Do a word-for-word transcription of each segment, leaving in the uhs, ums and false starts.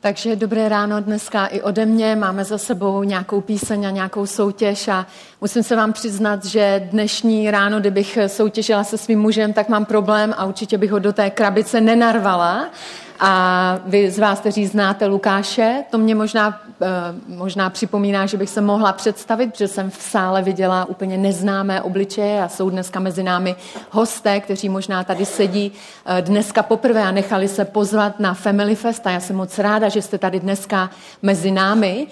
Takže dobré ráno dneska i ode mě. Máme za sebou nějakou píseň a nějakou soutěž a musím se vám přiznat, že dnešní ráno, kdybych soutěžila se svým mužem, tak mám problém a určitě bych ho do té krabice nenarvala. A vy z vás, kteří znáte Lukáše, to mě možná, možná připomíná, že bych se mohla představit, protože jsem v sále viděla úplně neznámé obličeje a jsou dneska mezi námi hosté, kteří možná tady sedí dneska poprvé a nechali se pozvat na Family Fest a já jsem moc ráda, že jste tady dneska mezi námi.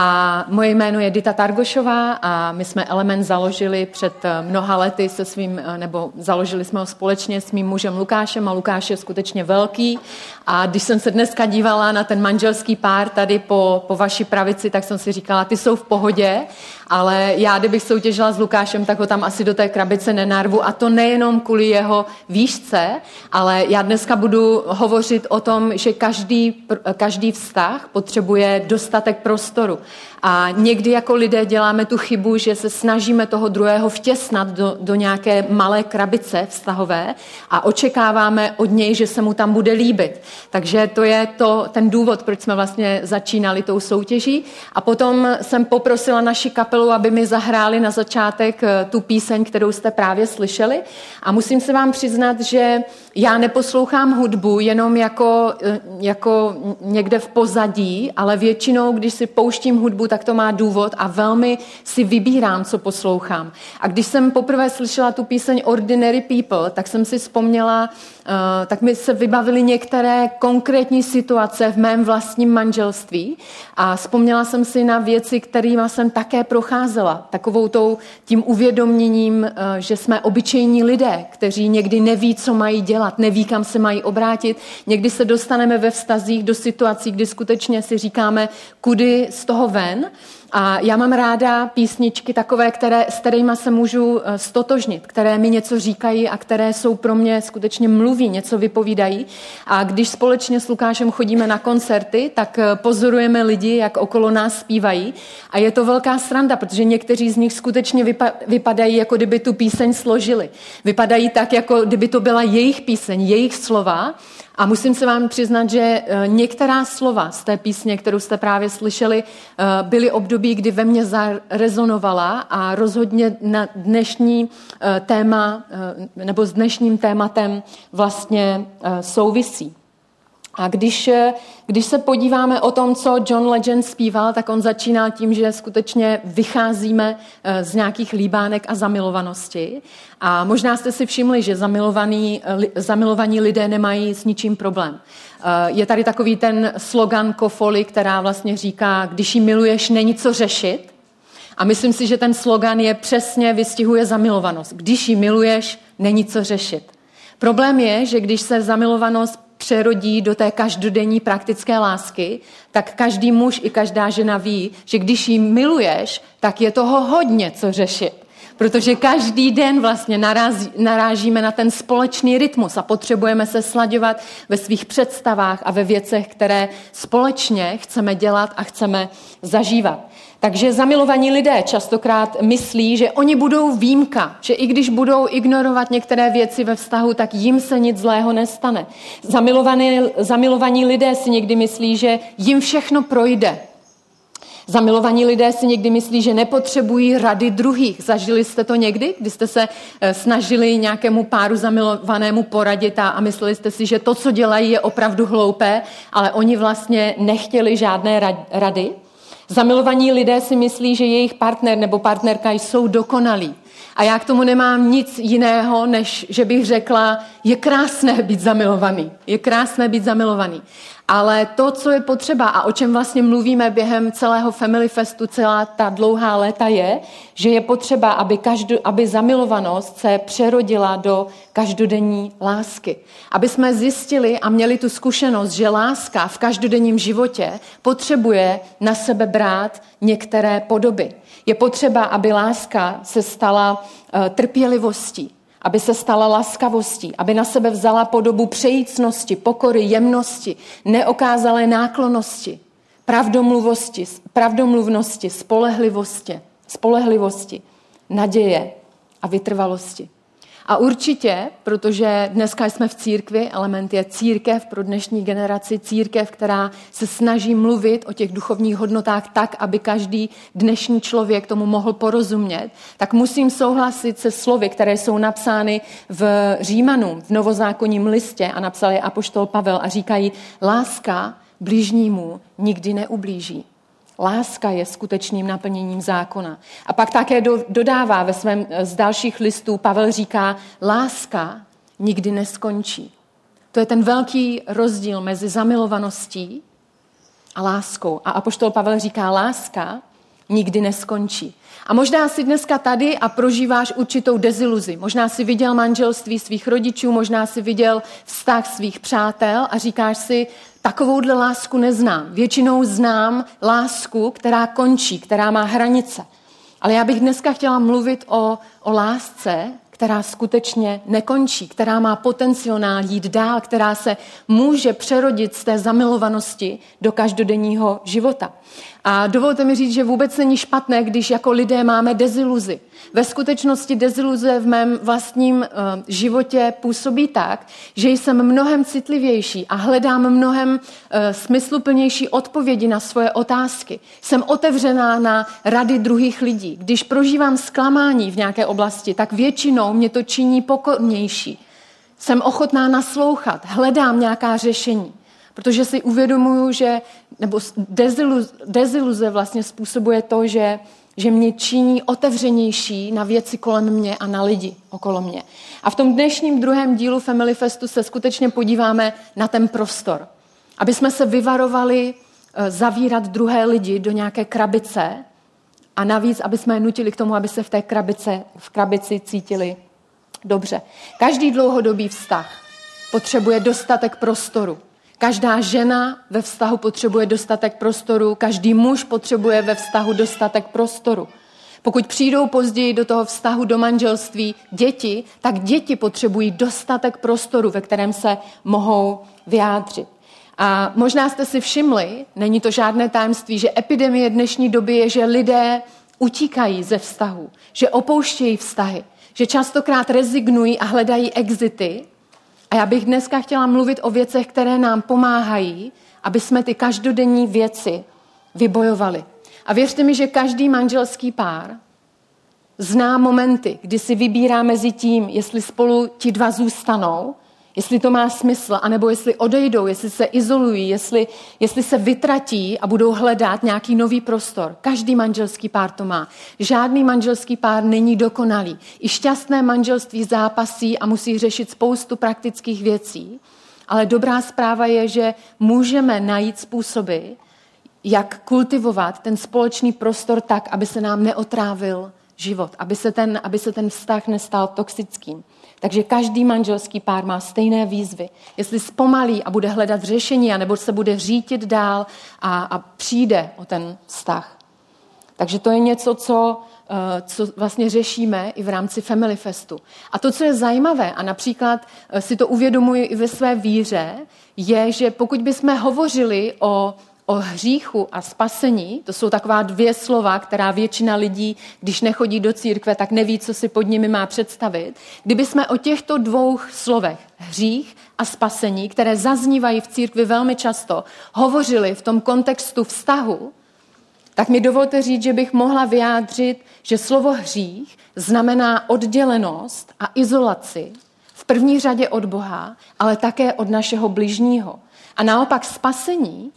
A moje jméno je Dita Targošová a my jsme Element založili před mnoha lety se svým, nebo založili jsme ho společně s mým mužem Lukášem a Lukáš je skutečně velký. A když jsem se dneska dívala na ten manželský pár tady po, po vaší pravici, tak jsem si říkala, ty jsou v pohodě, ale já, kdybych soutěžila s Lukášem, tak ho tam asi do té krabice nenarvu. A to nejenom kvůli jeho výšce, ale já dneska budu hovořit o tom, že každý, každý vztah potřebuje dostatek prostoru. A někdy jako lidé děláme tu chybu, že se snažíme toho druhého vtěsnat do, do nějaké malé krabice vztahové a očekáváme od něj, že se mu tam bude líbit. Takže to je to, ten důvod, proč jsme vlastně začínali tou soutěží. A potom jsem poprosila naši kapelu, aby mi zahráli na začátek tu píseň, kterou jste právě slyšeli. A musím se vám přiznat, že já neposlouchám hudbu jenom jako, jako někde v pozadí, ale většinou, když si pouštím hudbu, tak to má důvod a velmi si vybírám, co poslouchám. A když jsem poprvé slyšela tu píseň Ordinary People, tak jsem si vzpomněla, uh, tak mi se vybavily některé konkrétní situace v mém vlastním manželství a vzpomněla jsem si na věci, kterými jsem také procházela. Takovou tou tím uvědoměním, uh, že jsme obyčejní lidé, kteří někdy neví, co mají dělat, neví, kam se mají obrátit. Někdy se dostaneme ve vztazích do situací, kdy skutečně si říkáme, kudy z toho ven. A já mám ráda písničky takové, které, s kterými se můžu stotožnit, které mi něco říkají a které jsou pro mě skutečně mluví, něco vypovídají. A když společně s Lukášem chodíme na koncerty, tak pozorujeme lidi, jak okolo nás zpívají. A je to velká sranda, protože někteří z nich skutečně vypa- vypadají, jako kdyby tu píseň složili. Vypadají tak, jako kdyby to byla jejich píseň, jejich slova. A musím se vám přiznat, že některá slova z té písně, kterou jste právě slyšeli, byly období, kdy ve mně zarezonovala a rozhodně na dnešní téma, nebo s dnešním tématem vlastně souvisí. A když, když se podíváme o tom, co John Legend zpíval, tak on začínal tím, že skutečně vycházíme z nějakých líbánek a zamilovanosti. A možná jste si všimli, že zamilovaní, zamilovaní lidé nemají s ničím problém. Je tady takový ten slogan Kofoly, která vlastně říká, když ji miluješ, není co řešit. A myslím si, že ten slogan je přesně vystihuje zamilovanost. Když ji miluješ, není co řešit. Problém je, že když se zamilovanost přerodí do té každodenní praktické lásky, tak každý muž i každá žena ví, že když ji miluješ, tak je toho hodně co řešit. Protože každý den vlastně narazí, narážíme na ten společný rytmus a potřebujeme se slaďovat ve svých představách a ve věcech, které společně chceme dělat a chceme zažívat. Takže zamilovaní lidé častokrát myslí, že oni budou výjimka, že i když budou ignorovat některé věci ve vztahu, tak jim se nic zlého nestane. Zamilovaní, zamilovaní lidé si někdy myslí, že jim všechno projde. Zamilovaní lidé si někdy myslí, že nepotřebují rady druhých. Zažili jste to někdy, kdy jste se snažili nějakému páru zamilovanému poradit a, a mysleli jste si, že to, co dělají, je opravdu hloupé, ale oni vlastně nechtěli žádné rady? Zamilovaní lidé si myslí, že jejich partner nebo partnerka jsou dokonalí. A já k tomu nemám nic jiného, než že bych řekla, je krásné být zamilovaný. Je krásné být zamilovaný. Ale to, co je potřeba a o čem vlastně mluvíme během celého Family Festu, celá ta dlouhá léta je, že je potřeba, aby, každo, aby zamilovanost se přerodila do každodenní lásky. Aby jsme zjistili a měli tu zkušenost, že láska v každodenním životě potřebuje na sebe brát některé podoby. Je potřeba, aby láska se stala uh, trpělivostí, aby se stala laskavostí, aby na sebe vzala podobu přejícnosti, pokory, jemnosti, neokázalé náklonnosti, pravdomluvosti, pravdomluvnosti, spolehlivosti, spolehlivosti, naděje a vytrvalosti. A určitě, protože dneska jsme v církvi, Element je církev pro dnešní generaci, církev, která se snaží mluvit o těch duchovních hodnotách tak, aby každý dnešní člověk tomu mohl porozumět, tak musím souhlasit se slovy, které jsou napsány v Římanům, v novozákonním listě a napsal je apoštol Pavel a říkají, láska bližnímu nikdy neublíží. Láska je skutečným naplněním zákona. A pak také do, dodává ve svém z dalších listů, Pavel říká, láska nikdy neskončí. To je ten velký rozdíl mezi zamilovaností a láskou. A apoštol Pavel říká, láska nikdy neskončí. A možná jsi dneska tady a prožíváš určitou deziluzi. Možná jsi viděl manželství svých rodičů, možná jsi viděl vztah svých přátel a říkáš si, takovouhle lásku neznám. Většinou znám lásku, která končí, která má hranice. Ale já bych dneska chtěla mluvit o, o lásce, která skutečně nekončí, která má potenciál jít dál, která se může přerodit z té zamilovanosti do každodenního života. A dovolte mi říct, že vůbec není špatné, když jako lidé máme deziluzi. Ve skutečnosti deziluze v mém vlastním uh, životě působí tak, že jsem mnohem citlivější a hledám mnohem uh, smysluplnější odpovědi na svoje otázky. Jsem otevřená na rady druhých lidí. Když prožívám zklamání v nějaké oblasti, tak většinou mě to činí pokornější. Jsem ochotná naslouchat, hledám nějaká řešení. Protože si uvědomuju, že nebo deziluze, deziluze vlastně způsobuje to, že, že mě činí otevřenější na věci kolem mě a na lidi okolo mě. A v tom dnešním druhém dílu Family Festu se skutečně podíváme na ten prostor. Aby jsme se vyvarovali zavírat druhé lidi do nějaké krabice a navíc, aby jsme je nutili k tomu, aby se v té krabice, v krabici cítili dobře. Každý dlouhodobý vztah potřebuje dostatek prostoru. Každá žena ve vztahu potřebuje dostatek prostoru, každý muž potřebuje ve vztahu dostatek prostoru. Pokud přijdou později do toho vztahu do manželství děti, tak děti potřebují dostatek prostoru, ve kterém se mohou vyjádřit. A možná jste si všimli, není to žádné tajemství, že epidemie dnešní doby je, že lidé utíkají ze vztahu, že opouštějí vztahy, že častokrát rezignují a hledají exity. A já bych dneska chtěla mluvit o věcech, které nám pomáhají, aby jsme ty každodenní věci vybojovali. A věřte mi, že každý manželský pár zná momenty, kdy si vybírá mezi tím, jestli spolu ti dva zůstanou, jestli to má smysl, anebo jestli odejdou, jestli se izolují, jestli, jestli se vytratí a budou hledat nějaký nový prostor. Každý manželský pár to má. Žádný manželský pár není dokonalý. I šťastné manželství zápasí a musí řešit spoustu praktických věcí. Ale dobrá zpráva je, že můžeme najít způsoby, jak kultivovat ten společný prostor tak, aby se nám neotrávil život, aby se ten, aby se ten vztah nestal toxickým. Takže každý manželský pár má stejné výzvy. Jestli zpomalí a bude hledat řešení, anebo se bude řítit dál a, a přijde o ten vztah. Takže to je něco, co, co vlastně řešíme i v rámci Family Festu. A to, co je zajímavé, a například si to uvědomuji i ve své víře, je, že pokud bychom hovořili o O hříchu a spasení, to jsou taková dvě slova, která většina lidí, když nechodí do církve, tak neví, co si pod nimi má představit. Kdyby jsme o těchto dvou slovech, hřích a spasení, které zaznívají v církvi velmi často, hovořili v tom kontextu vztahu, tak mi dovolte říct, že bych mohla vyjádřit, že slovo hřích znamená oddělenost a izolaci v první řadě od Boha, ale také od našeho bližního. A naopak spasení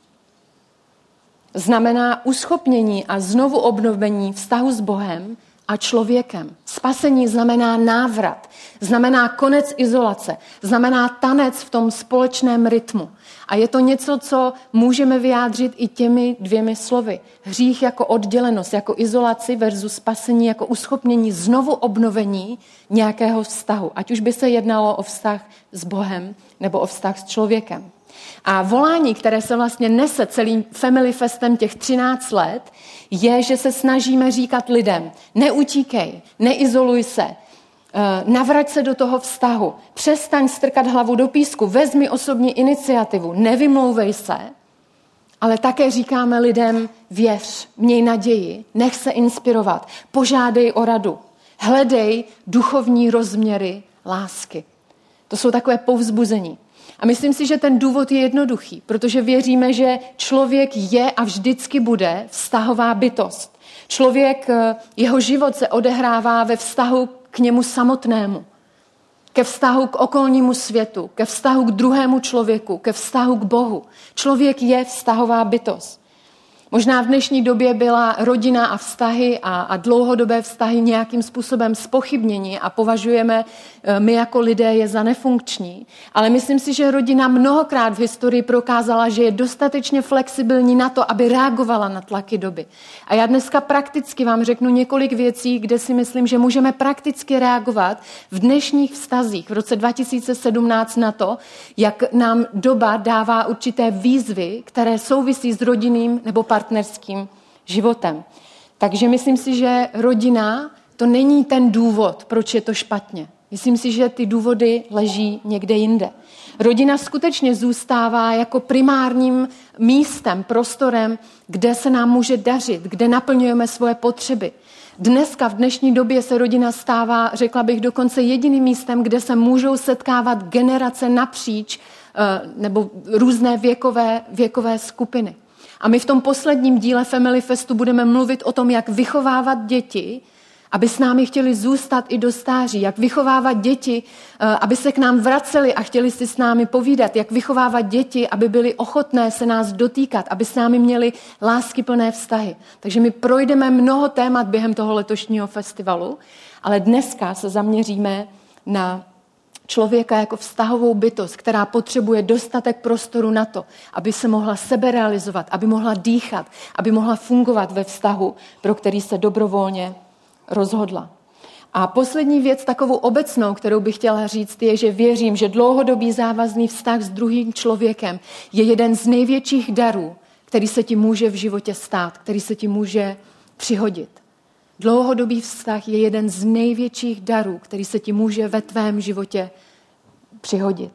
znamená uschopnění a znovu obnovení vztahu s Bohem a člověkem. Spasení znamená návrat, znamená konec izolace, znamená tanec v tom společném rytmu. A je to něco, co můžeme vyjádřit i těmi dvěmi slovy. Hřích jako oddělenost, jako izolaci versus spasení jako uschopnění, znovu obnovení nějakého vztahu. Ať už by se jednalo o vztah s Bohem nebo o vztah s člověkem. A volání, které se vlastně nese celým Family Festem těch třináct let, je, že se snažíme říkat lidem, neutíkej, neizoluj se, navrať se do toho vztahu, přestaň strkat hlavu do písku, vezmi osobní iniciativu, nevymlouvej se, ale také říkáme lidem, věř, měj naději, nech se inspirovat, požádej o radu, hledej duchovní rozměry lásky. To jsou takové povzbuzení. A myslím si, že ten důvod je jednoduchý, protože věříme, že člověk je a vždycky bude vztahová bytost. Člověk, jeho život se odehrává ve vztahu k němu samotnému, ke vztahu k okolnímu světu, ke vztahu k druhému člověku, ke vztahu k Bohu. Člověk je vztahová bytost. Možná v dnešní době byla rodina a vztahy a, a dlouhodobé vztahy nějakým způsobem zpochybnění a považujeme my jako lidé je za nefunkční. Ale myslím si, že rodina mnohokrát v historii prokázala, že je dostatečně flexibilní na to, aby reagovala na tlaky doby. A já dneska prakticky vám řeknu několik věcí, kde si myslím, že můžeme prakticky reagovat v dnešních vztazích v roce dva tisíce sedmnáct na to, jak nám doba dává určité výzvy, které souvisí s rodinným nebo partnerským životem. Takže myslím si, že rodina to není ten důvod, proč je to špatně. Myslím si, že ty důvody leží někde jinde. Rodina skutečně zůstává jako primárním místem, prostorem, kde se nám může dařit, kde naplňujeme svoje potřeby. Dneska, v dnešní době se rodina stává, řekla bych, dokonce jediným místem, kde se můžou setkávat generace napříč nebo různé věkové, věkové skupiny. A my v tom posledním díle Family Festu budeme mluvit o tom, jak vychovávat děti, aby s námi chtěli zůstat i do stáří, jak vychovávat děti, aby se k nám vraceli a chtěli si s námi povídat, jak vychovávat děti, aby byli ochotné se nás dotýkat, aby s námi měli láskyplné vztahy. Takže my projdeme mnoho témat během toho letošního festivalu, ale dneska se zaměříme na člověka jako vztahovou bytost, která potřebuje dostatek prostoru na to, aby se mohla seberealizovat, aby mohla dýchat, aby mohla fungovat ve vztahu, pro který se dobrovolně rozhodla. A poslední věc, takovou obecnou, kterou bych chtěla říct, je, že věřím, že dlouhodobý závazný vztah s druhým člověkem je jeden z největších darů, který se ti může v životě stát, který se ti může přihodit. Dlouhodobý vztah je jeden z největších darů, který se ti může ve tvém životě přihodit.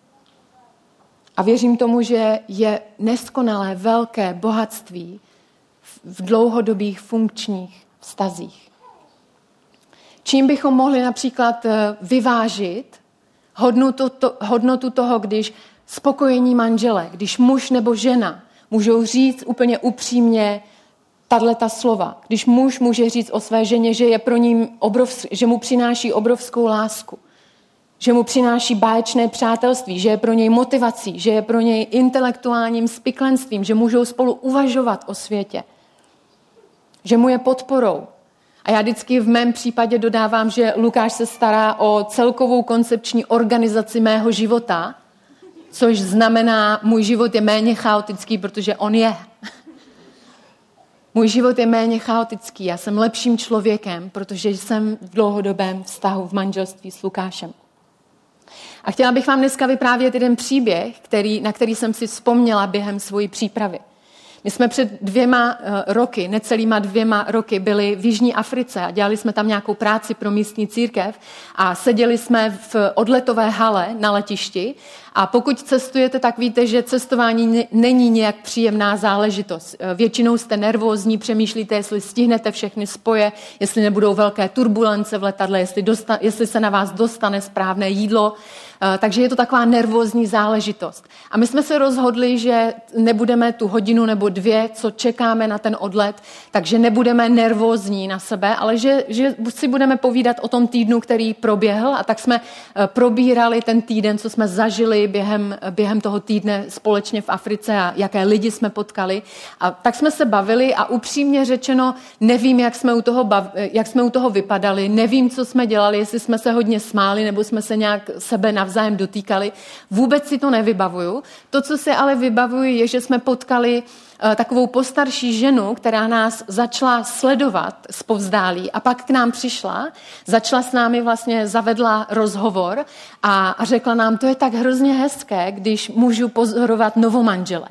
A věřím tomu, že je neskonalé velké bohatství v dlouhodobých funkčních vztazích. Čím bychom mohli například vyvážit hodnotu, to, hodnotu toho, když spokojení manžele, když muž nebo žena můžou říct úplně upřímně tato slova. Když muž může říct o své ženě, že, je pro ní obrov, že mu přináší obrovskou lásku, že mu přináší báječné přátelství, že je pro něj motivací, že je pro něj intelektuálním spiklenstvím, že můžou spolu uvažovat o světě, že mu je podporou. A já vždycky v mém případě dodávám, že Lukáš se stará o celkovou koncepční organizaci mého života, což znamená, můj život je méně chaotický, protože on je. Můj život je méně chaotický, já jsem lepším člověkem, protože jsem v dlouhodobém vztahu v manželství s Lukášem. A chtěla bych vám dneska vyprávět jeden příběh, který, na který jsem si vzpomněla během svojí přípravy. My jsme před dvěma roky, necelýma dvěma roky, byli v Jižní Africe a dělali jsme tam nějakou práci pro místní církev a seděli jsme v odletové hale na letišti. A pokud cestujete, tak víte, že cestování není nějak příjemná záležitost. Většinou jste nervózní, přemýšlíte, jestli stihnete všechny spoje, jestli nebudou velké turbulence v letadle, jestli, dosta, jestli se na vás dostane správné jídlo. Takže je to taková nervózní záležitost. A my jsme se rozhodli, že nebudeme tu hodinu nebo dvě, co čekáme na ten odlet, takže nebudeme nervózní na sebe, ale že, že si budeme povídat o tom týdnu, který proběhl. A tak jsme probírali ten týden, co jsme zažili během, během toho týdne společně v Africe a jaké lidi jsme potkali. A tak jsme se bavili a upřímně řečeno nevím, jak jsme u toho, bav, jak jsme u toho vypadali, nevím, co jsme dělali, jestli jsme se hodně smáli nebo jsme se nějak sebe navzájem dotýkali. Vůbec si to nevybavuju. To, co si ale vybavuju, je, že jsme potkali takovou postarší ženu, která nás začala sledovat zpovzdálí a pak k nám přišla, začala s námi vlastně, zavedla rozhovor a, a řekla nám, to je tak hrozně hezké, když můžu pozorovat novomanžele.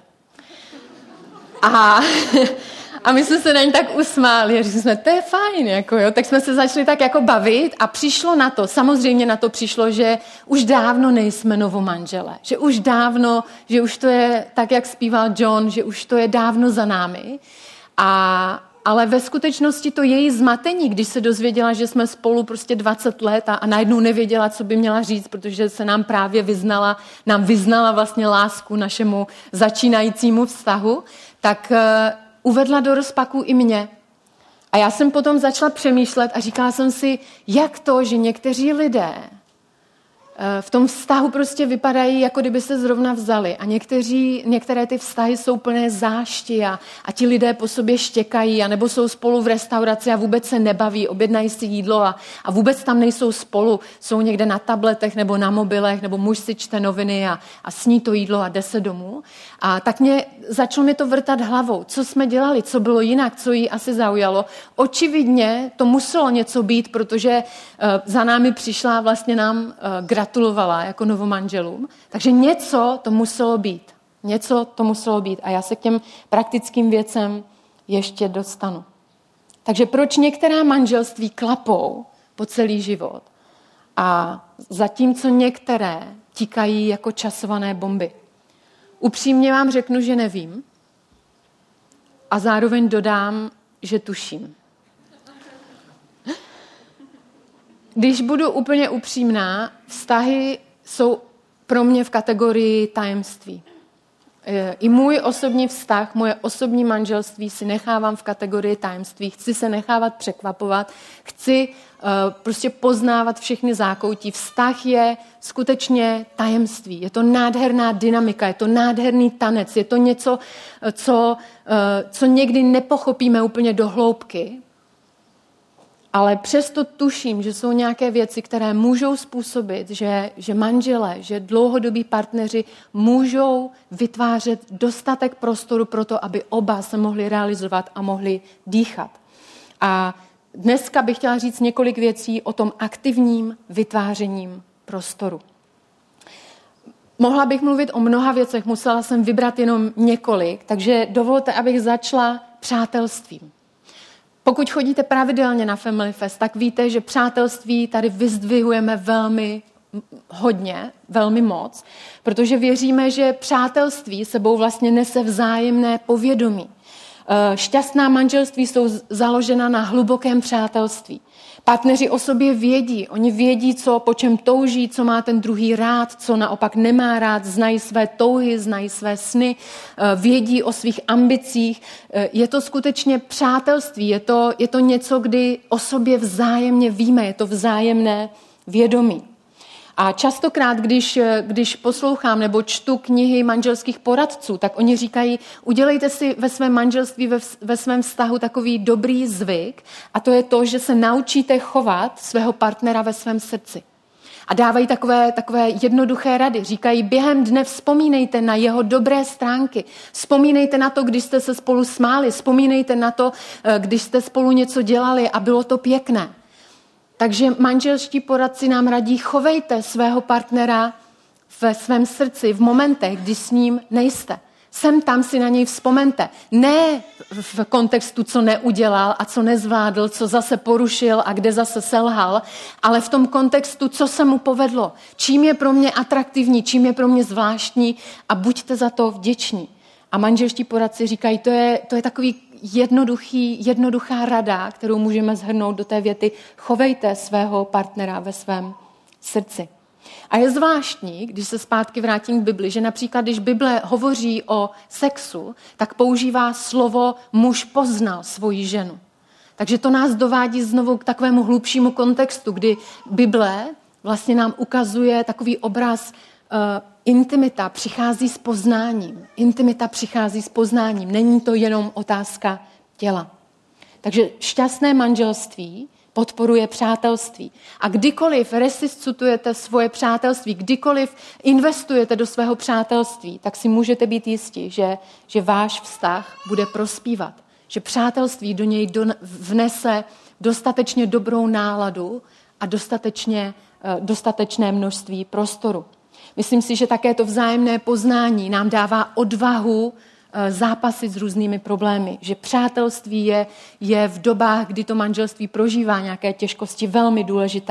A, a my jsme se na ní tak usmáli a říkali jsme, to je fajn, jako jo. Tak jsme se začali tak jako bavit a přišlo na to, samozřejmě na to přišlo, že už dávno nejsme novomanžele, že už dávno, že už to je tak, jak zpíval John, že už to je dávno za námi. A, ale ve skutečnosti to její zmatení, když se dozvěděla, že jsme spolu prostě dvacet let a, a najednou nevěděla, co by měla říct, protože se nám právě vyznala, nám vyznala vlastně lásku našemu začínajícímu vztahu, tak uh, uvedla do rozpaku i mě. A já jsem potom začala přemýšlet a říkala jsem si, jak to, že někteří lidé v tom vztahu prostě vypadají, jako kdyby se zrovna vzali. A někteří, některé ty vztahy jsou plné zášti a, a ti lidé po sobě štěkají, a nebo jsou spolu v restauraci a vůbec se nebaví, objednají si jídlo a, a vůbec tam nejsou spolu. Jsou někde na tabletech nebo na mobilech, nebo muž si čte noviny a, a sní to jídlo a jde se domů. A tak mě začalo mi to vrtat hlavou. Co jsme dělali, co bylo jinak, co jí asi zaujalo. Očividně to muselo něco být, protože uh, za námi přišla, vlastně nám uh, gratulovala jako novomanželům. Takže něco to muselo být. Něco to muselo být. A já se k těm praktickým věcem ještě dostanu. Takže proč některá manželství klapou po celý život a zatímco některé tikají jako časované bomby? Upřímně vám řeknu, že nevím a zároveň dodám, že tuším. Když budu úplně upřímná, vztahy jsou pro mě v kategorii tajemství. I můj osobní vztah, moje osobní manželství si nechávám v kategorii tajemství. Chci se nechávat překvapovat, chci uh, prostě poznávat všechny zákoutí. Vztah je skutečně tajemství. Je to nádherná dynamika, je to nádherný tanec, je to něco, co, uh, co někdy nepochopíme úplně do hloubky, ale přesto tuším, že jsou nějaké věci, které můžou způsobit, že, že manželé, že dlouhodobí partneři můžou vytvářet dostatek prostoru pro to, aby oba se mohli realizovat a mohli dýchat. A dneska bych chtěla říct několik věcí o tom aktivním vytvářením prostoru. Mohla bych mluvit o mnoha věcech, musela jsem vybrat jenom několik, takže dovolte, abych začala přátelstvím. Pokud chodíte pravidelně na Family Fest, tak víte, že přátelství tady vyzdvihujeme velmi hodně, velmi moc, protože věříme, že přátelství sebou vlastně nese vzájemné povědomí. Šťastná manželství jsou založena na hlubokém přátelství. Partneři o sobě vědí, oni vědí, co, po čem touží, co má ten druhý rád, co naopak nemá rád, znají své touhy, znají své sny, vědí o svých ambicích. Je to skutečně přátelství, je to, je to něco, kdy o sobě vzájemně víme, je to vzájemné vědomí. A častokrát, když, když poslouchám nebo čtu knihy manželských poradců, tak oni říkají, udělejte si ve svém manželství, ve, ve svém vztahu takový dobrý zvyk, a to je to, že se naučíte chovat svého partnera ve svém srdci. A dávají takové, takové jednoduché rady. Říkají, během dne vzpomínejte na jeho dobré stránky. Vzpomínejte na to, když jste se spolu smáli. Vzpomínejte na to, když jste spolu něco dělali a bylo to pěkné. Takže manželští poradci nám radí, chovejte svého partnera ve svém srdci v momentech, kdy s ním nejste. Sem tam si na něj vzpomeňte. Ne v kontextu, co neudělal a co nezvládl, co zase porušil a kde zase selhal, ale v tom kontextu, co se mu povedlo, čím je pro mě atraktivní, čím je pro mě zvláštní, a buďte za to vděční. A manželští poradci říkají, to je, to je takový jednoduchý, jednoduchá rada, kterou můžeme shrnout do té věty, chovejte svého partnera ve svém srdci. A je zvláštní, když se zpátky vrátím k Bibli, že například, když Bible hovoří o sexu, tak používá slovo muž poznal svoji ženu. Takže to nás dovádí znovu k takovému hlubšímu kontextu, kdy Bible vlastně nám ukazuje takový obraz uh, intimita přichází s poznáním. Intimita přichází s poznáním. Není to jenom otázka těla. Takže šťastné manželství podporuje přátelství. A kdykoliv resuscitujete svoje přátelství, kdykoliv investujete do svého přátelství, tak si můžete být jistí, že, že váš vztah bude prospívat. Že přátelství do něj do, vnese dostatečně dobrou náladu a dostatečně, dostatečné množství prostoru. Myslím si, že také to vzájemné poznání nám dává odvahu zápasit s různými problémy. Že přátelství je, je v dobách, kdy to manželství prožívá nějaké těžkosti, velmi důležitá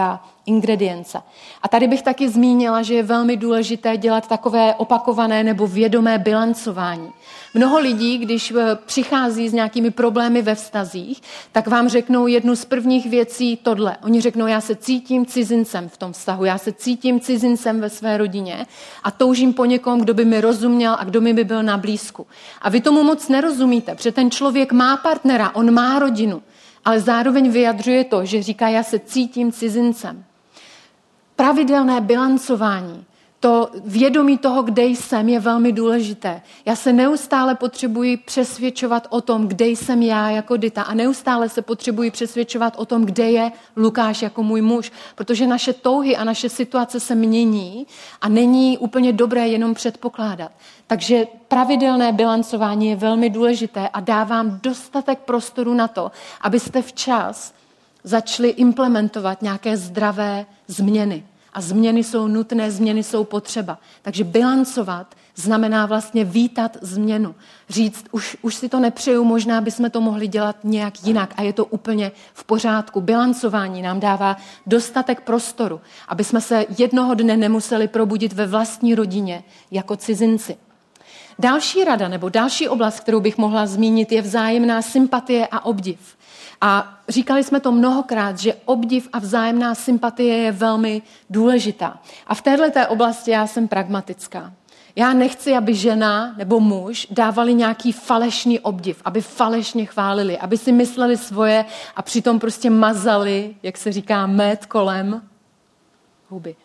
ingredience. A tady bych taky zmínila, že je velmi důležité dělat takové opakované nebo vědomé bilancování. Mnoho lidí, když přichází s nějakými problémy ve vztazích, tak vám řeknou jednu z prvních věcí tohle. Oni řeknou, já se cítím cizincem v tom vztahu, já se cítím cizincem ve své rodině a toužím po někom, kdo by mi rozuměl a kdo mi by byl na blízku. A vy tomu moc nerozumíte, protože ten člověk má partnera, on má rodinu, ale zároveň vyjadřuje to, že říká, já se cítím cizincem. Pravidelné bilancování, to vědomí toho, kde jsem, je velmi důležité. Já se neustále potřebuji přesvědčovat o tom, kde jsem já jako Dita a neustále se potřebuji přesvědčovat o tom, kde je Lukáš jako můj muž, protože naše touhy a naše situace se mění a není úplně dobré jenom předpokládat. Takže pravidelné bilancování je velmi důležité a dávám dostatek prostoru na to, abyste včas začali implementovat nějaké zdravé změny. A změny jsou nutné, změny jsou potřeba. Takže bilancovat znamená vlastně vítat změnu. Říct, už, už si to nepřeju, možná bychom to mohli dělat nějak jinak a je to úplně v pořádku. Bilancování nám dává dostatek prostoru, aby jsme se jednoho dne nemuseli probudit ve vlastní rodině jako cizinci. Další rada nebo další oblast, kterou bych mohla zmínit, je vzájemná sympatie a obdiv. A říkali jsme to mnohokrát, že obdiv a vzájemná sympatie je velmi důležitá. A v této oblasti já jsem pragmatická. Já nechci, aby žena nebo muž dávali nějaký falešný obdiv, aby falešně chválili, aby si mysleli svoje a přitom prostě mazali, jak se říká, med kolem huby.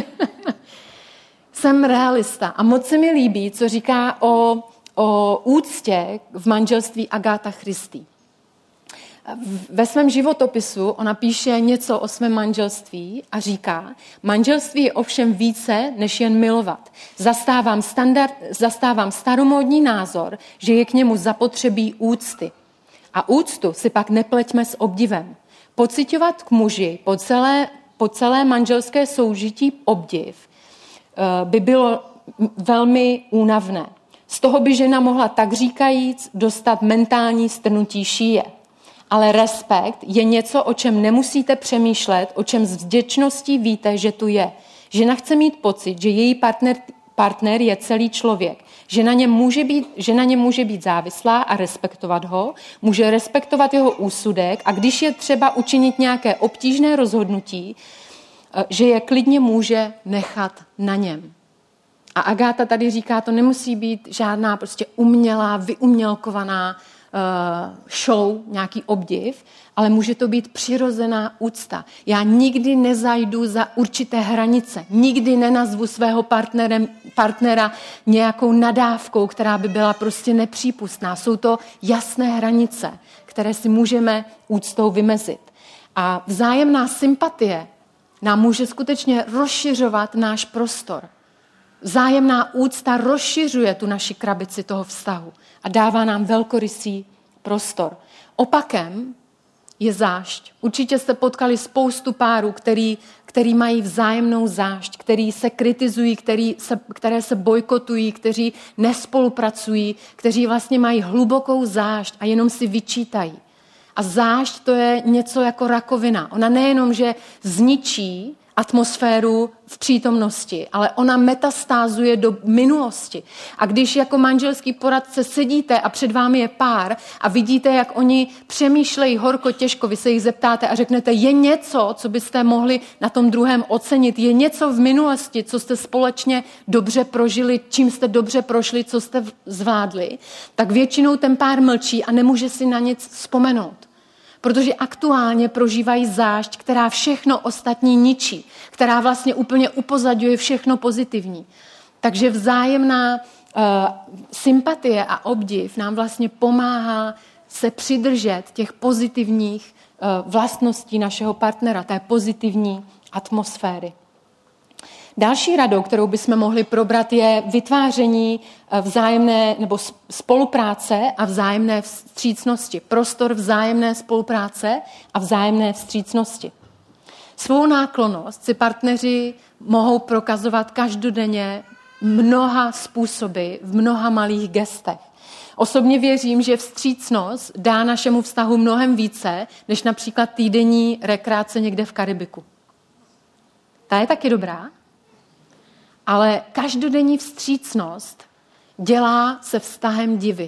Jsem realista a moc se mi líbí, co říká o, o úctě v manželství Agáta Christie. Ve svém životopisu ona píše něco o svém manželství a říká, manželství je ovšem více, než jen milovat. Zastávám, standard, zastávám staromódní názor, že je k němu zapotřebí úcty. A úctu si pak nepleťme s obdivem. Pociťovat k muži po celé, po celé manželské soužití obdiv by bylo velmi únavné. Z toho by žena mohla tak říkajíc dostat mentální strnutí šíje. Ale respekt je něco, o čem nemusíte přemýšlet, o čem s vděčností víte, že tu je. Žena chce mít pocit, že její partner, partner je celý člověk. Že na něm může být, že na něm může být závislá a respektovat ho, může respektovat jeho úsudek a když je třeba učinit nějaké obtížné rozhodnutí, že je klidně může nechat na něm. A Agáta tady říká, to nemusí být žádná prostě umělá, vyumělkovaná show, nějaký obdiv, ale může to být přirozená úcta. Já nikdy nezajdu za určité hranice, nikdy nenazvu svého partnerem, partnera nějakou nadávkou, která by byla prostě nepřípustná. Jsou to jasné hranice, které si můžeme úctou vymezit. A vzájemná sympatie nám může skutečně rozšiřovat náš prostor. Vzájemná úcta rozšiřuje tu naši krabici toho vztahu a dává nám velkorysý prostor. Opakem je zášť. Určitě jste potkali spoustu párů, který, který mají vzájemnou zášť, který se kritizují, který se, které se bojkotují, kteří nespolupracují, kteří vlastně mají hlubokou zášť a jenom si vyčítají. A zášť to je něco jako rakovina. Ona nejenom, že zničí atmosféru v přítomnosti, ale ona metastázuje do minulosti. A když jako manželský poradce sedíte a před vámi je pár a vidíte, jak oni přemýšlejí horko těžko, vy se jich zeptáte a řeknete, je něco, co byste mohli na tom druhém ocenit, je něco v minulosti, co jste společně dobře prožili, čím jste dobře prošli, co jste zvládli, tak většinou ten pár mlčí a nemůže si na nic vzpomenout. Protože aktuálně prožívají zášť, která všechno ostatní ničí, která vlastně úplně upozadňuje všechno pozitivní. Takže vzájemná uh, sympatie a obdiv nám vlastně pomáhá se přidržet těch pozitivních uh, vlastností našeho partnera, té pozitivní atmosféry. Další radou, kterou bychom mohli probrat, je vytváření vzájemné nebo spolupráce a vzájemné vstřícnosti. Prostor vzájemné spolupráce a vzájemné vstřícnosti. Svou náklonnost si partneři mohou prokazovat každodenně mnoha způsoby, v mnoha malých gestech. Osobně věřím, že vstřícnost dá našemu vztahu mnohem více, než například týdenní rekreace někde v Karibiku. Ta je taky dobrá, ale každodenní vstřícnost dělá se vztahem divy.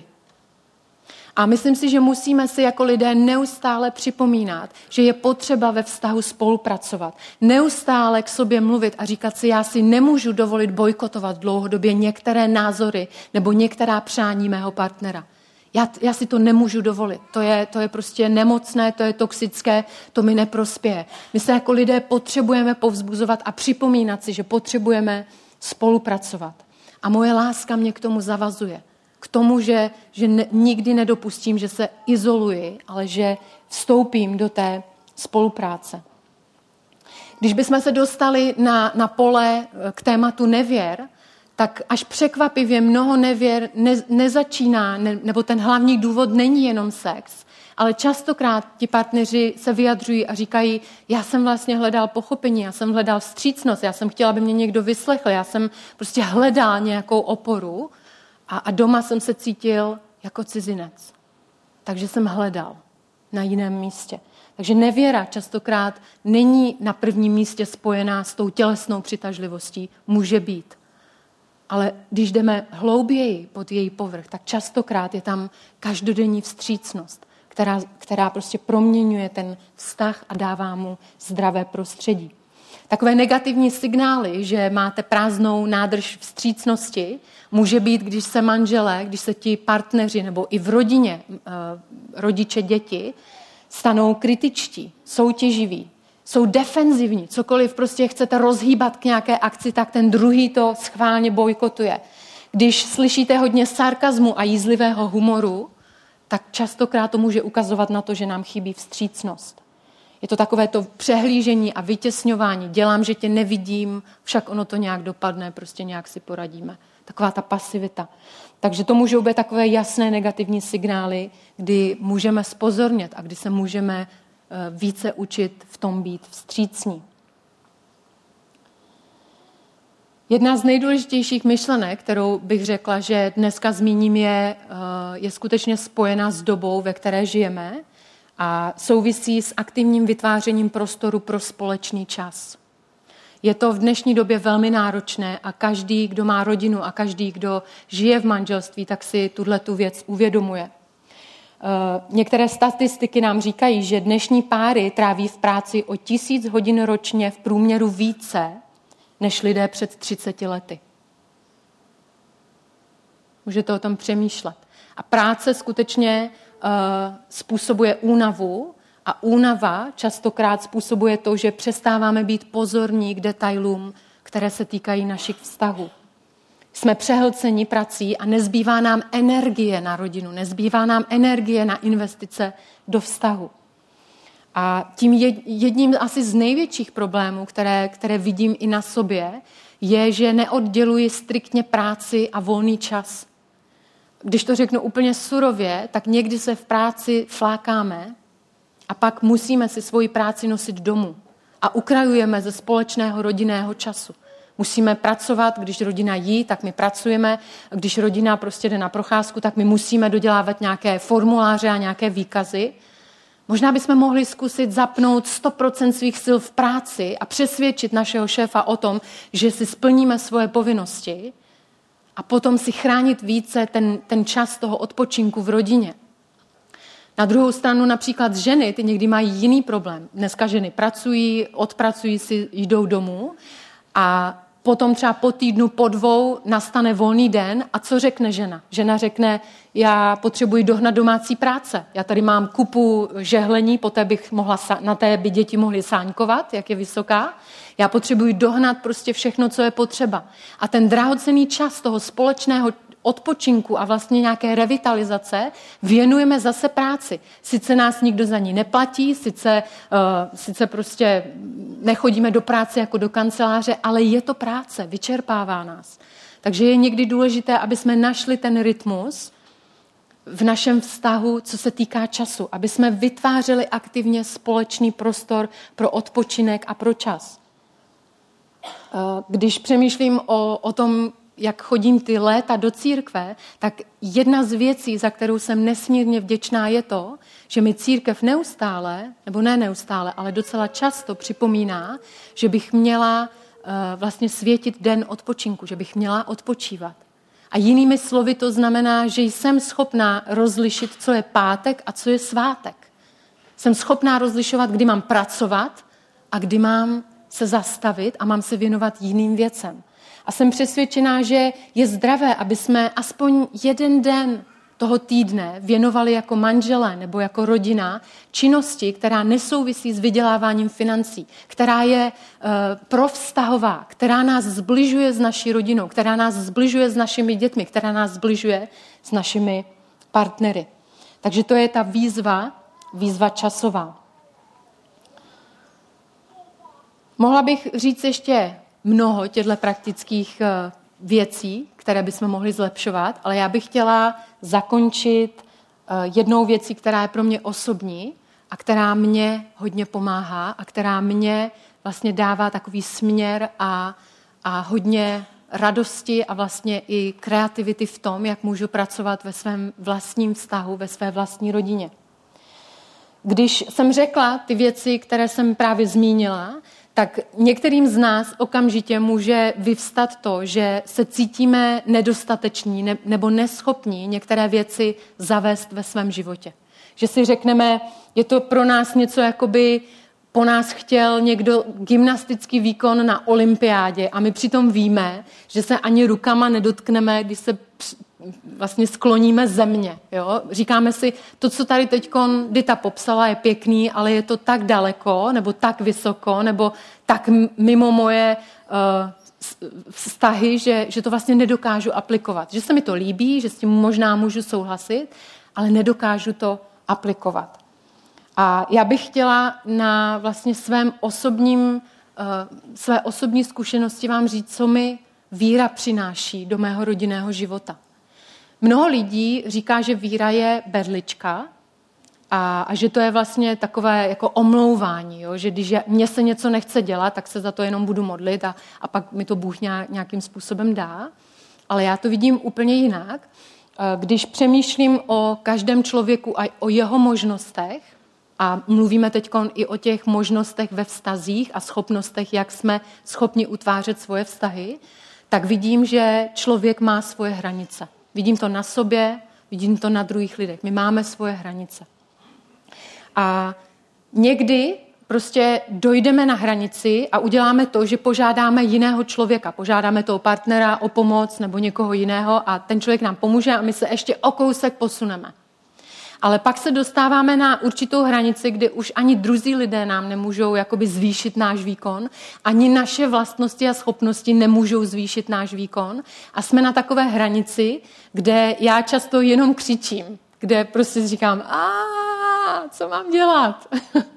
A myslím si, že musíme si jako lidé neustále připomínat, že je potřeba ve vztahu spolupracovat. Neustále k sobě mluvit a říkat si, já si nemůžu dovolit bojkotovat dlouhodobě některé názory nebo některá přání mého partnera. Já, já si to nemůžu dovolit. To je, to je prostě nemocné, to je toxické, to mi neprospěje. My se jako lidé potřebujeme povzbuzovat a připomínat si, že potřebujeme spolupracovat. A moje láska mě k tomu zavazuje. K tomu, že, že ne, nikdy nedopustím, že se izoluji, ale že vstoupím do té spolupráce. Když bychom se dostali na, na pole k tématu nevěr, tak až překvapivě mnoho nevěr ne, nezačíná, ne, nebo ten hlavní důvod není jenom sex, ale častokrát ti partneři se vyjadřují a říkají, já jsem vlastně hledal pochopení, já jsem hledal vstřícnost, já jsem chtěla, aby mě někdo vyslechl, já jsem prostě hledal nějakou oporu a, a doma jsem se cítil jako cizinec. Takže jsem hledal na jiném místě. Takže nevěra častokrát není na prvním místě spojená s tou tělesnou přitažlivostí, může být. Ale když jdeme hlouběji pod její povrch, tak častokrát je tam každodenní vstřícnost, která, která prostě proměňuje ten vztah a dává mu zdravé prostředí. Takové negativní signály, že máte prázdnou nádrž vstřícnosti, může být, když se manželé, když se ti partneři nebo i v rodině, rodiče, děti, stanou kritičtí, soutěživí, jsou defenzivní, cokoliv prostě chcete rozhýbat k nějaké akci, tak ten druhý to schválně bojkotuje. Když slyšíte hodně sarkazmu a jízlivého humoru, tak častokrát to může ukazovat na to, že nám chybí vstřícnost. Je to takové to přehlížení a vytěsňování. Dělám, že tě nevidím, však ono to nějak dopadne, prostě nějak si poradíme. Taková ta pasivita. Takže to můžou být takové jasné negativní signály, kdy můžeme zpozornět a kdy se můžeme více učit v tom být vstřícní. Jedna z nejdůležitějších myšlenek, kterou bych řekla, že dneska zmíním, je, je skutečně spojena s dobou, ve které žijeme a souvisí s aktivním vytvářením prostoru pro společný čas. Je to v dnešní době velmi náročné a každý, kdo má rodinu a každý, kdo žije v manželství, tak si tuhletu věc uvědomuje. Některé statistiky nám říkají, že dnešní páry tráví v práci o tisíc hodin ročně v průměru více než lidé před třiceti lety. Můžete o tom přemýšlet. A práce skutečně uh, způsobuje únavu a únava častokrát způsobuje to, že přestáváme být pozorní k detailům, které se týkají našich vztahů. Jsme přehlceni prací a nezbývá nám energie na rodinu, nezbývá nám energie na investice do vztahu. A tím jedním asi z největších problémů, které, které vidím i na sobě, je, že neodděluji striktně práci a volný čas. Když to řeknu úplně surově, tak někdy se v práci flákáme a pak musíme si svoji práci nosit domů a ukrajujeme ze společného rodinného času. Musíme pracovat, když rodina jí, tak my pracujeme. Když rodina prostě jde na procházku, tak my musíme dodělávat nějaké formuláře a nějaké výkazy. Možná bychom mohli zkusit zapnout sto procent svých sil v práci a přesvědčit našeho šéfa o tom, že si splníme svoje povinnosti a potom si chránit více ten, ten čas toho odpočinku v rodině. Na druhou stranu například ženy, ty někdy mají jiný problém. Dneska ženy pracují, odpracují si, jdou domů a potom třeba po týdnu, po dvou nastane volný den a co řekne žena? Žena řekne, já potřebuji dohnat domácí práce. Já tady mám kupu žehlení, poté bych mohla, na té by děti mohly sáňkovat, jak je vysoká. Já potřebuji dohnat prostě všechno, co je potřeba. A ten drahocenný čas toho společného odpočinku a vlastně nějaké revitalizace věnujeme zase práci. Sice nás nikdo za ní neplatí, sice, uh, sice prostě nechodíme do práce jako do kanceláře, ale je to práce, vyčerpává nás. Takže je někdy důležité, aby jsme našli ten rytmus v našem vztahu, co se týká času, aby jsme vytvářeli aktivně společný prostor pro odpočinek a pro čas. Uh, když přemýšlím o, o tom, jak chodím ty léta do církve, tak jedna z věcí, za kterou jsem nesmírně vděčná, je to, že mi církev neustále, nebo ne neustále, ale docela často připomíná, že bych měla uh, vlastně světit den odpočinku, že bych měla odpočívat. A jinými slovy to znamená, že jsem schopná rozlišit, co je pátek a co je svátek. Jsem schopná rozlišovat, kdy mám pracovat a kdy mám se zastavit a mám se věnovat jiným věcem. A jsem přesvědčená, že je zdravé, aby jsme aspoň jeden den toho týdne věnovali jako manželé nebo jako rodina činnosti, která nesouvisí s vyděláváním financí, která je uh, provztahová, která nás zbližuje s naší rodinou, která nás zbližuje s našimi dětmi, která nás zbližuje s našimi partnery. Takže to je ta výzva, výzva časová. Mohla bych říct ještě mnoho těchto praktických uh, věcí, které bychom mohli zlepšovat, ale já bych chtěla zakončit jednou věcí, která je pro mě osobní a která mě hodně pomáhá a která mě vlastně dává takový směr a, a hodně radosti a vlastně i kreativity v tom, jak můžu pracovat ve svém vlastním vztahu, ve své vlastní rodině. Když jsem řekla ty věci, které jsem právě zmínila, tak některým z nás okamžitě může vyvstat to, že se cítíme nedostateční ne, nebo neschopní některé věci zavést ve svém životě. Že si řekneme, je to pro nás něco, jako by po nás chtěl někdo gymnastický výkon na olympiádě a my přitom víme, že se ani rukama nedotkneme, když se vlastně skloníme země. Jo? Říkáme si, to, co tady teďkon Dita popsala, je pěkný, ale je to tak daleko, nebo tak vysoko, nebo tak mimo moje uh, vztahy, že, že to vlastně nedokážu aplikovat. Že se mi to líbí, že s tím možná můžu souhlasit, ale nedokážu to aplikovat. A já bych chtěla na vlastně svém osobním, uh, své osobní zkušenosti vám říct, co mi víra přináší do mého rodinného života. Mnoho lidí říká, že víra je berlička a, a že to je vlastně takové jako omlouvání, jo? Že když mně se něco nechce dělat, tak se za to jenom budu modlit a, a pak mi to Bůh nějakým způsobem dá. Ale já to vidím úplně jinak. Když přemýšlím o každém člověku a o jeho možnostech, a mluvíme teď i o těch možnostech ve vztazích a schopnostech, jak jsme schopni utvářet svoje vztahy, tak vidím, že člověk má svoje hranice. Vidím to na sobě, vidím to na druhých lidech. My máme svoje hranice. A někdy prostě dojdeme na hranici a uděláme to, že požádáme jiného člověka. Požádáme toho partnera o pomoc nebo někoho jiného a ten člověk nám pomůže a my se ještě o kousek posuneme. Ale pak se dostáváme na určitou hranici, kde už ani druzí lidé nám nemůžou jakoby zvýšit náš výkon, ani naše vlastnosti a schopnosti nemůžou zvýšit náš výkon. A jsme na takové hranici, kde já často jenom křičím, kde prostě říkám, a co mám dělat?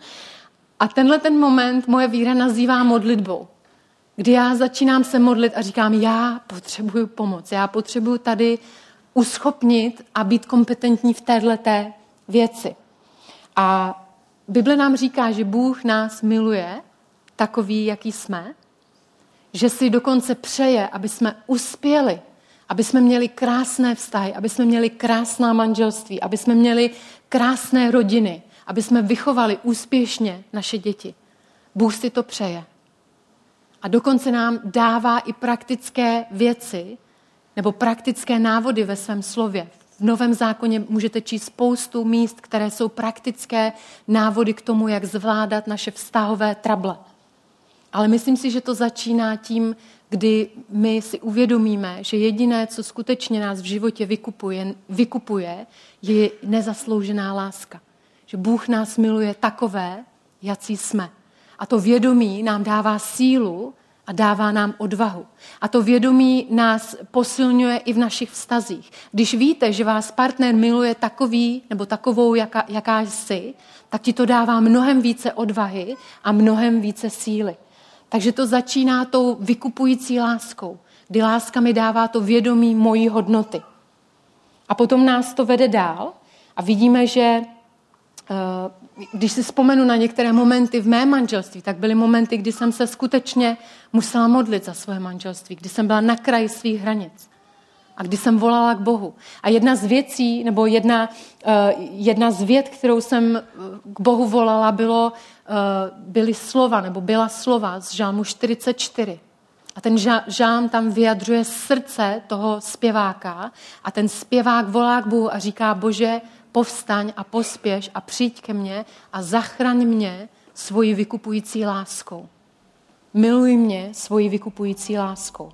A tenhle ten moment moje víra nazývá modlitbou, kdy já začínám se modlit a říkám, já potřebuju pomoc, já potřebuju tady uschopnit a být kompetentní v téhleté věci. A Bible nám říká, že Bůh nás miluje takový, jaký jsme, že si dokonce přeje, aby jsme uspěli, aby jsme měli krásné vztahy, aby jsme měli krásná manželství, aby jsme měli krásné rodiny, aby jsme vychovali úspěšně naše děti. Bůh si to přeje. A dokonce nám dává i praktické věci, nebo praktické návody ve svém slově. V Novém zákoně můžete číst spoustu míst, které jsou praktické návody k tomu, jak zvládat naše vztahové trable. Ale myslím si, že to začíná tím, kdy my si uvědomíme, že jediné, co skutečně nás v životě vykupuje, vykupuje je nezasloužená láska. Že Bůh nás miluje takové, jací jsme. A to vědomí nám dává sílu a dává nám odvahu. A to vědomí nás posilňuje i v našich vztazích. Když víte, že vás partner miluje takový nebo takovou, jaká, jaká jsi, tak ti to dává mnohem více odvahy a mnohem více síly. Takže to začíná tou vykupující láskou, kdy láska mi dává to vědomí mojí hodnoty. A potom nás to vede dál a vidíme, že uh, když si vzpomenu na některé momenty v mém manželství, tak byly momenty, kdy jsem se skutečně musela modlit za svoje manželství, kdy jsem byla na kraji svých hranic a kdy jsem volala k Bohu. A jedna z věcí, nebo jedna, uh, jedna z vět, kterou jsem k Bohu volala, bylo, uh, byly slova, nebo byla slova z Žálmu čtyřicet čtyři. A ten žálm tam vyjadřuje srdce toho zpěváka a ten zpěvák volá k Bohu a říká: Bože, povstaň a pospěš a přijď ke mně a zachraň mě svojí vykupující láskou. Miluj mě svojí vykupující láskou.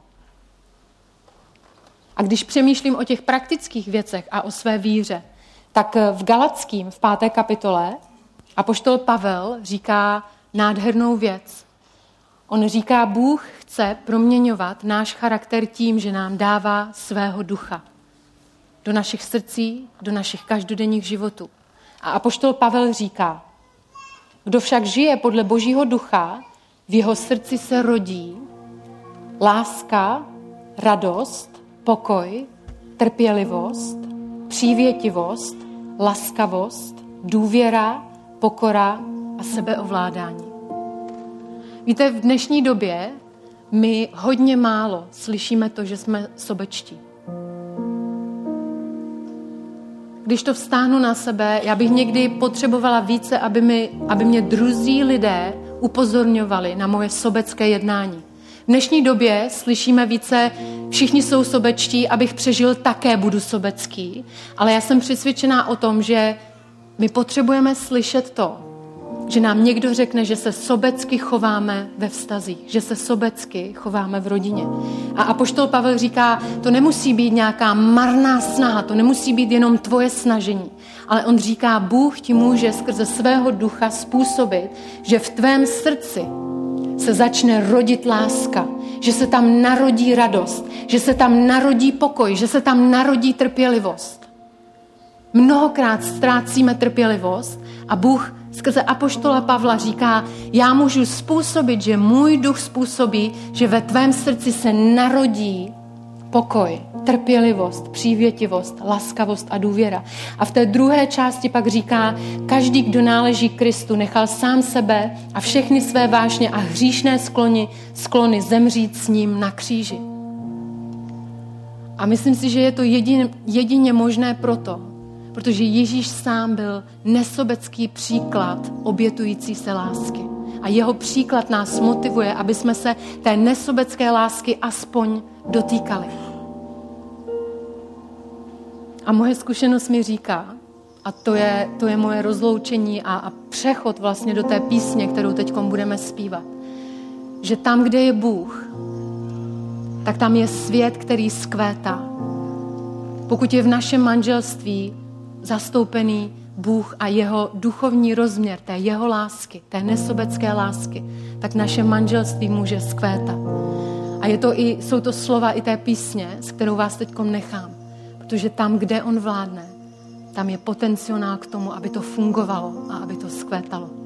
A když přemýšlím o těch praktických věcech a o své víře, tak v Galatským, v páté kapitole, apoštol Pavel říká nádhernou věc. On říká, Bůh chce proměňovat náš charakter tím, že nám dává svého ducha do našich srdcí, do našich každodenních životů. A apoštol Pavel říká, kdo však žije podle Božího ducha, v jeho srdci se rodí láska, radost, pokoj, trpělivost, přívětivost, laskavost, důvěra, pokora a sebeovládání. Víte, v dnešní době my hodně málo slyšíme to, že jsme sobečtí. Když to vztáhnu na sebe, já bych někdy potřebovala více, aby, mi, aby mě druzí lidé upozorňovali na moje sobecké jednání. V dnešní době slyšíme více, všichni jsou sobečtí, abych přežil, také budu sobecký, ale já jsem přesvědčená o tom, že my potřebujeme slyšet to, že nám někdo řekne, že se sobecky chováme ve vztazích, že se sobecky chováme v rodině. A apoštol Pavel říká, to nemusí být nějaká marná snaha, to nemusí být jenom tvoje snažení, ale on říká, Bůh ti může skrze svého ducha způsobit, že v tvém srdci se začne rodit láska, že se tam narodí radost, že se tam narodí pokoj, že se tam narodí trpělivost. Mnohokrát ztrácíme trpělivost a Bůh skrze apoštola Pavla říká, já můžu způsobit, že můj duch způsobí, že ve tvém srdci se narodí pokoj, trpělivost, přívětivost, laskavost a důvěra. A v té druhé části pak říká, každý, kdo náleží Kristu, nechal sám sebe a všechny své vášně a hříšné sklony, sklony zemřít s ním na kříži. A myslím si, že je to jedině, jedině možné proto, protože Ježíš sám byl nesobecký příklad obětující se lásky. A jeho příklad nás motivuje, aby jsme se té nesobecké lásky aspoň dotýkali. A moje zkušenost mi říká, a to je, to je moje rozloučení a, a přechod vlastně do té písně, kterou teď budeme zpívat, že tam, kde je Bůh, tak tam je svět, který zkvétá. Pokud je v našem manželství zastoupený Bůh a jeho duchovní rozměr, té jeho lásky, té nesobecké lásky, tak naše manželství může zkvétat. A je to i, jsou to slova i té písně, s kterou vás teďkom nechám. Protože tam, kde on vládne, tam je potenciál k tomu, aby to fungovalo a aby to zkvétalo.